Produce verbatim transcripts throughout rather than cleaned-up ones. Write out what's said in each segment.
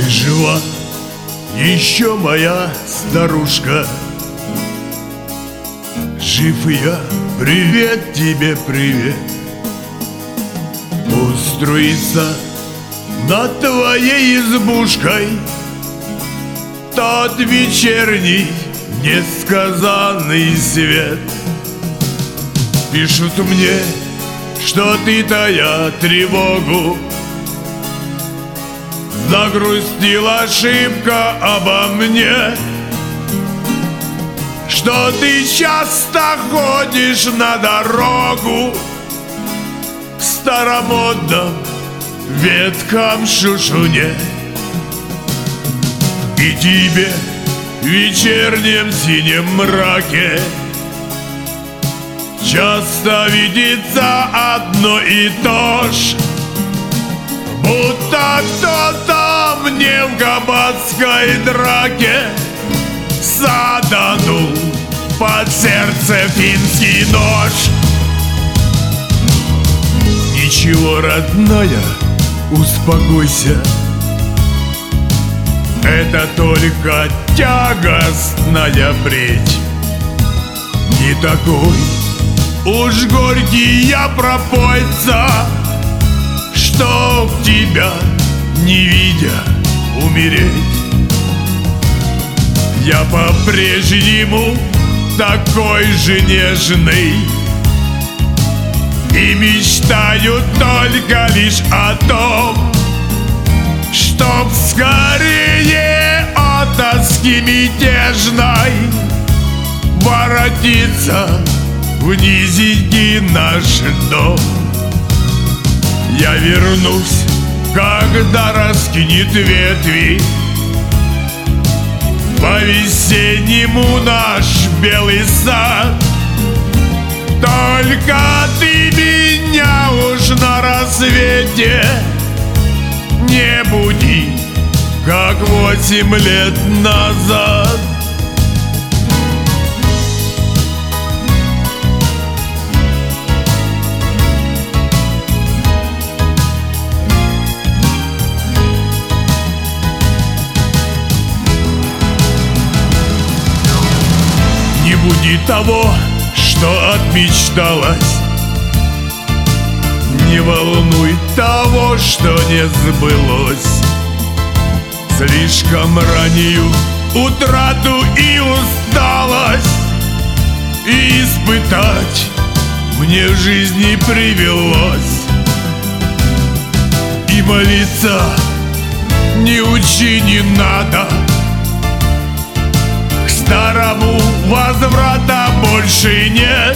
Ты жива, еще моя старушка? Жив я, привет тебе, привет. Устроиться над твоей избушкой тот вечерний несказанный свет. Пишут мне, что ты, тая тревогу, загрустила шибко обо мне, что ты часто ходишь на дорогу в старомодном ветхом шушуне. И тебе в вечернем синем мраке часто видится одно и то ж, будто кто-то мне в кабацкой драке саданул под сердце финский нож. Ничего, родная, успокойся, это только тягостная бредь. Не такой уж горький я пропойца, чтоб тебя, не видя, умереть. Я по-прежнему такой же нежный и мечтаю только лишь о том, чтоб скорее от тоски мятежной воротиться в низенький наш дом. Я вернусь, когда раскинет ветви по-весеннему наш белый сад. Только ты меня уж на рассвете не буди, как восемь лет назад. Не буди того, что отмечталось, не волнуй того, что не сбылось. Слишком раннюю утрату и усталость и испытать мне в жизни привелось. И молиться не учи, не надо, к старому возврата больше нет.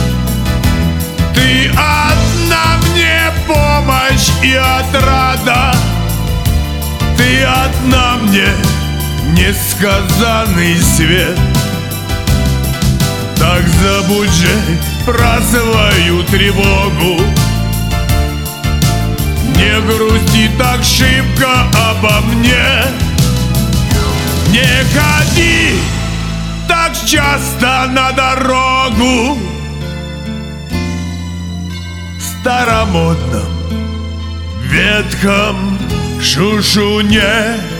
Ты одна мне помощь и отрада, ты одна мне несказанный свет. Так забудь же про свою тревогу, не грусти так шибко обо мне. Не ходи так часто на дорогу в старомодном ветхом шушуне.